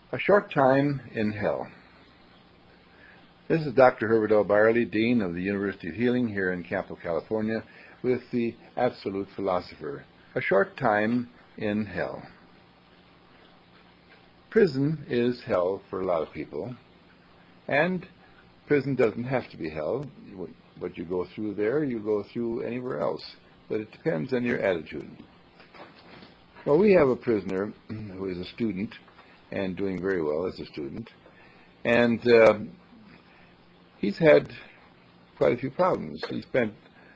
A Short Time in Hell. This is Dr. Herbert L. Byerly, Dean of the University of Healing here in Campo, California, with the Absolute Philosopher. A Short Time in Hell. Prison is hell for a lot of people, and prison doesn't have to be hell. What you go through there, you go through anywhere else, but it depends on your attitude. Well, we have a prisoner who is a student and doing very well as a student, and he's had quite a few problems. He spent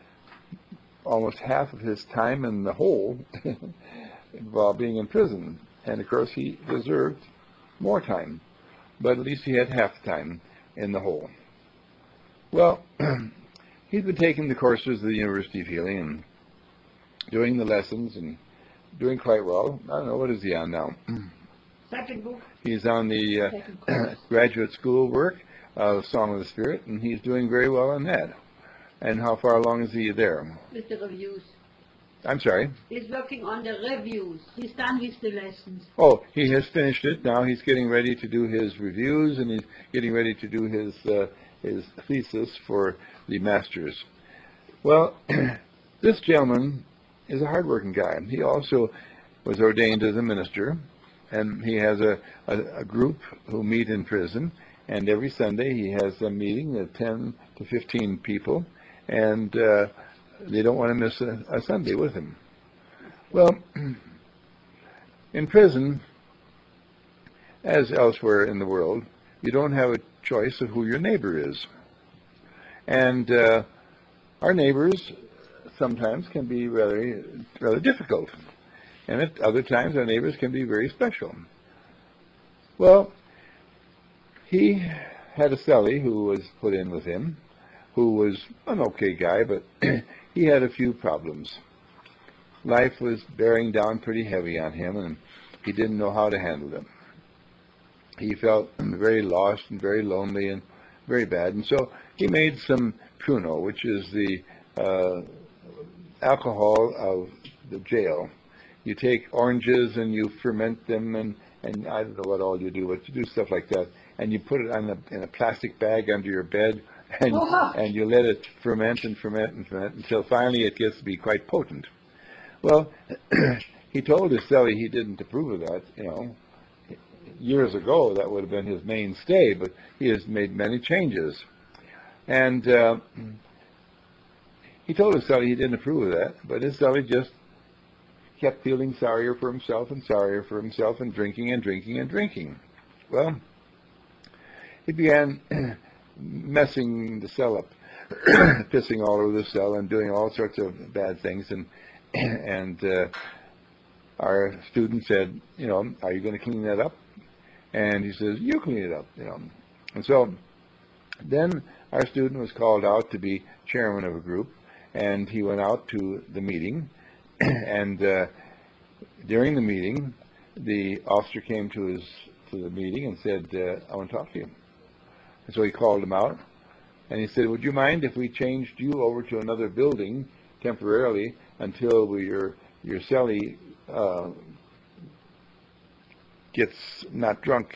almost half of his time in the hole while being in prison, and of course he deserved more time, but at least he had half the time in the hole. Well, he's been taking the courses of the University of Healing and doing the lessons and doing quite well. I don't know, what is he on now? Second book. He's on the graduate school work, Song of the Spirit, and he's doing very well on that. And how far along is he there? With the reviews. I'm sorry? He's working on the reviews. He's done with the lessons. Oh, he has finished it. Now he's getting ready to do his reviews, and he's getting ready to do his thesis for the masters. Well, this gentleman is a hard-working guy. He also was ordained as a minister, and he has a group who meet in prison, and every Sunday he has a meeting of 10 to 15 people, and they don't want to miss a Sunday with him. Well, in prison, as elsewhere in the world, you don't have a choice of who your neighbor is. And our neighbors sometimes can be rather difficult. And at other times, our neighbors can be very special. Well, he had a cellie who was put in with him, who was an okay guy, but he had a few problems. Life was bearing down pretty heavy on him, and he didn't know how to handle them. He felt very lost and very lonely and very bad, and so he made some Pruno, which is the alcohol of the jail. You take oranges and you ferment them, and I don't know what all you do, but you do stuff like that, and you put it in a plastic bag under your bed, and you let it ferment and ferment and ferment until finally it gets to be quite potent. Well, he told his cellie he didn't approve of that. Years ago that would have been his mainstay, but he has made many changes. And he told his cellie he didn't approve of that, but his cellie just kept feeling sorrier for himself and drinking and drinking and drinking. Well, he began messing the cell up, pissing all over the cell and doing all sorts of bad things. And our student said, are you going to clean that up? And he says, you clean it up, And so then our student was called out to be chairman of a group, and he went out to the meeting. And during the meeting, the officer came to the meeting and said, I want to talk to you. And so he called him out, and he said, would you mind if we changed you over to another building temporarily until your cellie gets not drunk,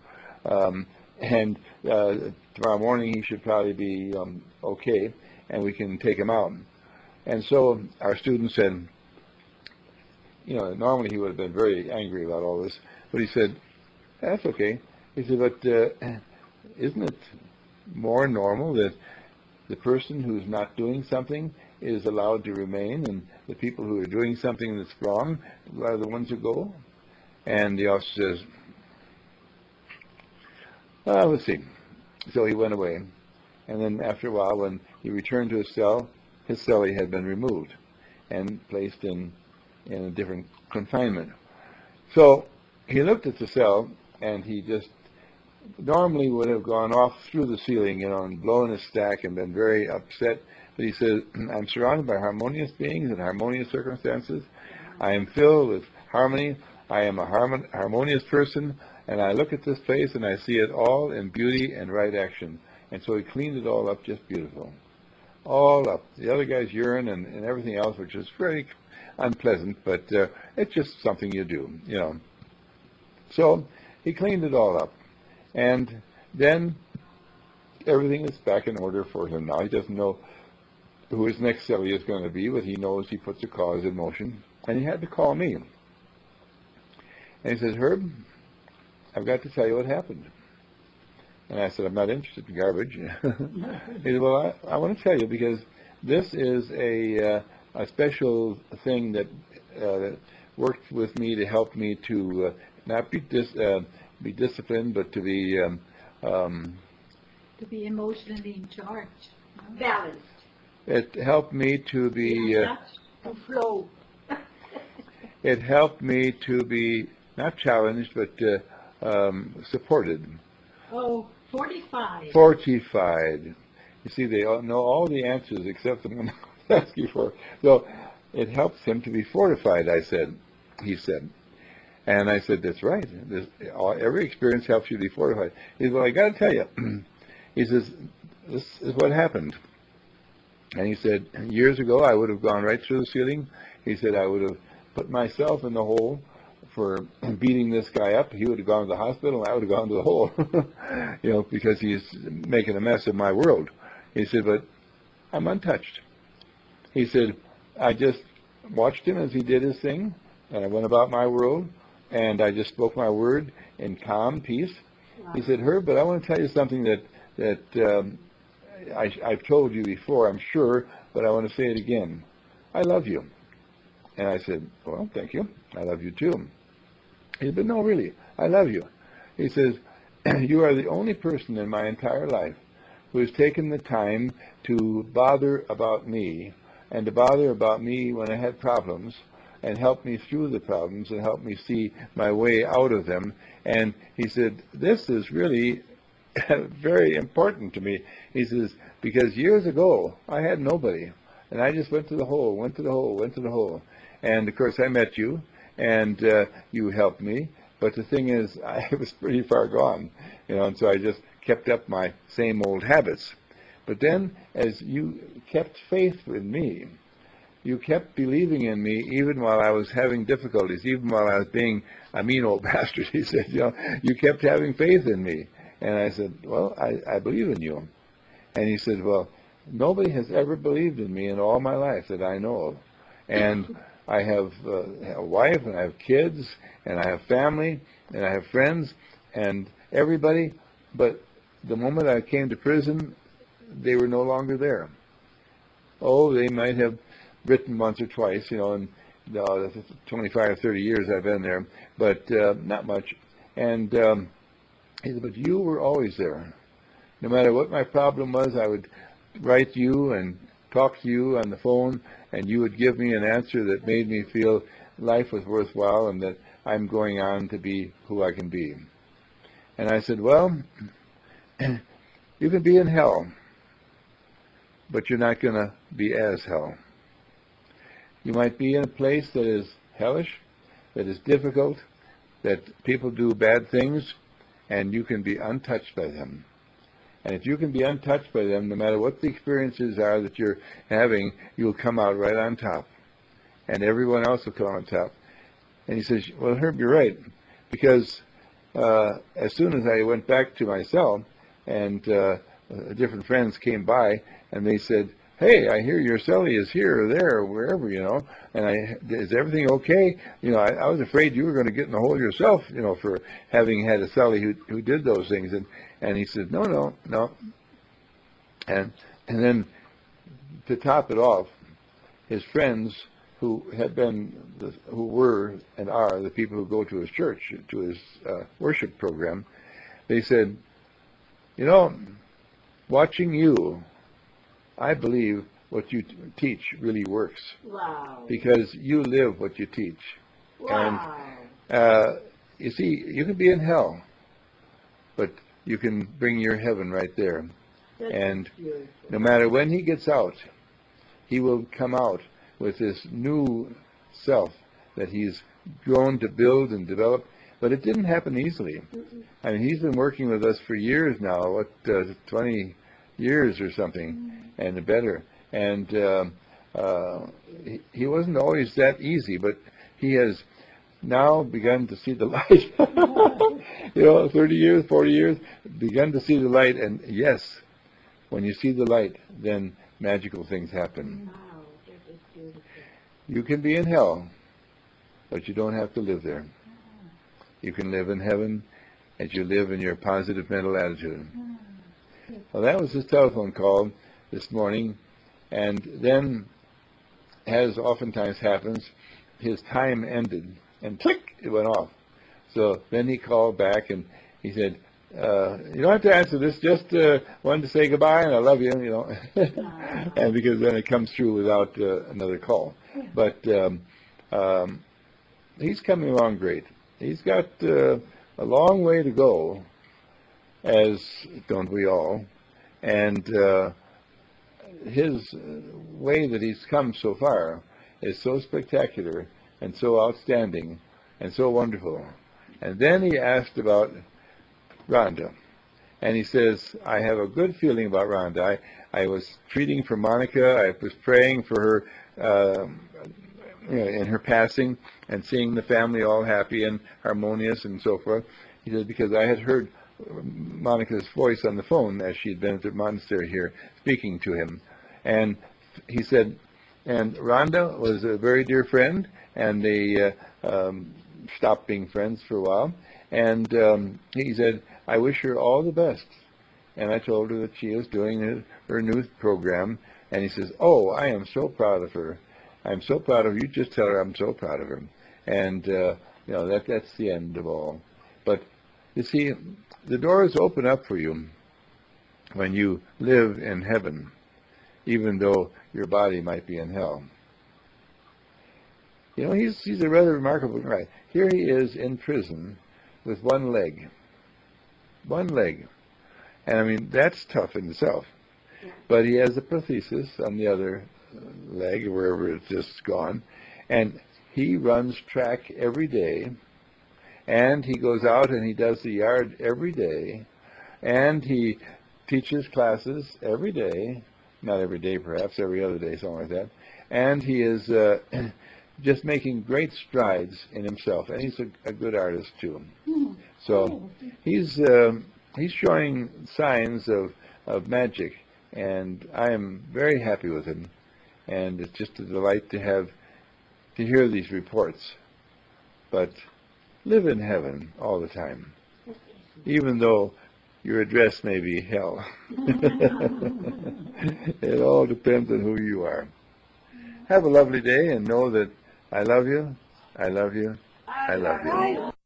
and tomorrow morning he should probably be okay, and we can take him out. And so our student said, normally he would have been very angry about all this, but he said, that's okay. He said, but isn't it more normal that the person who's not doing something is allowed to remain, and the people who are doing something that's wrong are the ones who go? And the officer says, let's see. So he went away. And then after a while, when he returned to his cell, his cellie had been removed and placed in a different confinement. So he looked at the cell, and he just normally would have gone off through the ceiling, and blown his stack and been very upset. But he says, I'm surrounded by harmonious beings and harmonious circumstances. I am filled with harmony. I am a harmonious person, and I look at this place and I see it all in beauty and right action. And so he cleaned it all up just beautiful. All up. The other guy's urine and everything else, which is very unpleasant, but it's just something you do, So he cleaned it all up. And then everything is back in order for him now. He doesn't know who his next cellie is going to be, but he knows he puts a cause in motion. And he had to call me. And he says, Herb, I've got to tell you what happened. And I said, I'm not interested in garbage. He said, well, I want to tell you because this is a special thing that worked with me to help me to not be disciplined, but to be emotionally in charge. Balanced. It helped me to be To flow. it helped me to be not challenged, but supported. Oh, 45. Fortified. You see, they all know all the answers except the one I was asking for. So it helps him to be fortified, he said. And I said, that's right. Every experience helps you to be fortified. He said, well, I got to tell you. He says, this is what happened. And he said, years ago, I would have gone right through the ceiling. He said, I would have put myself in the hole for beating this guy up. He would have gone to the hospital, and I would have gone to the hole, because he's making a mess of my world. He said, but I'm untouched. He said, I just watched him as he did his thing, and I went about my world, and I just spoke my word in calm peace. Wow. He said, Herb, but I want to tell you something that I've told you before, I'm sure, but I want to say it again. I love you. And I said, well, thank you. I love you too. He said, but no, really, I love you. He says, you are the only person in my entire life who has taken the time to bother about me and to bother about me when I had problems and help me through the problems and help me see my way out of them. And he said, this is really very important to me. He says, because years ago, I had nobody. And I just went to the hole, went to the hole, went to the hole. And, of course, I met you, and you helped me. But the thing is, I was pretty far gone, and so I just kept up my same old habits. But then, as you kept faith in me, you kept believing in me even while I was having difficulties, even while I was being a mean old bastard. He said, you kept having faith in me. And I said, well, I believe in you. And he said, well, nobody has ever believed in me in all my life that I know of. And I have a wife, and I have kids, and I have family, and I have friends, and everybody. But the moment I came to prison, they were no longer there. Oh, they might have written once or twice, in the 25 or 30 years I've been there, but not much. And he said, but you were always there. No matter what my problem was, I would write you and talk to you on the phone, and you would give me an answer that made me feel life was worthwhile and that I'm going on to be who I can be. And I said, well, you can be in hell, but you're not going to be as hell. You might be in a place that is hellish, that is difficult, that people do bad things, and you can be untouched by them. And if you can be untouched by them, no matter what the experiences are that you're having, you'll come out right on top. And everyone else will come on top. And he says, well, Herb, you're right. Because as soon as I went back to my cell, and different friends came by, and they said, hey, I hear your cellie is here or there or wherever, and is everything okay? I was afraid you were going to get in the hole yourself, for having had a cellie who did those things. And he said, no. And then to top it off, his friends who were and are the people who go to his church, to his worship program, they said, watching you, I believe what you teach really works. Wow. Because you live what you teach. Wow. And you see, you can be in hell, but you can bring your heaven right there. And no matter when he gets out, he will come out with this new self that he's grown to build and develop. But it didn't happen easily. I mean, he's been working with us for years now, 20 years or something, and better. And he wasn't always that easy, but he has now begun to see the light. 30 years, 40 years, begun to see the light, and yes, when you see the light, then magical things happen. Wow, that is beautiful. You can be in hell, but you don't have to live there. You can live in heaven as you live in your positive mental attitude. Well, that was his telephone call this morning, and then, as oftentimes happens, his time ended, and click, it went off. So then he called back, and he said, you don't have to answer this, just wanted to say goodbye, and I love you, and because then it comes through without another call. But he's coming along great. He's got a long way to go, as don't we all, and his way that he's come so far is so spectacular and so outstanding and so wonderful. And then he asked about Rhonda, and he says, I have a good feeling about Rhonda. I was treating for Monica. I was praying for her in her passing and seeing the family all happy and harmonious and so forth. He said, because I had heard Monica's voice on the phone as she had been at the monastery here speaking to him. And he said, and Rhonda was a very dear friend, and they stopped being friends for a while. And he said, I wish her all the best. And I told her that she is doing her new program. And he says, oh, I am so proud of her. I'm so proud of her. You just tell her I'm so proud of her. And, that's the end of all. But, you see, the doors open up for you when you live in heaven, even though your body might be in hell. He's a rather remarkable guy. Here he is in prison with one leg. One leg. And, I mean, that's tough in itself. But he has a prosthesis on the other leg, wherever it's just gone. And he runs track every day. And he goes out and he does the yard every day. And he teaches classes every day. Not every day, perhaps, every other day, something like that. And he is just making great strides in himself. And he's a good artist, too. So he's showing signs of magic. And I am very happy with him. And it's just a delight to hear these reports. But live in heaven all the time, even though your address may be hell. It all depends on who you are. Have a lovely day, and know that I love you, I love you, I love you.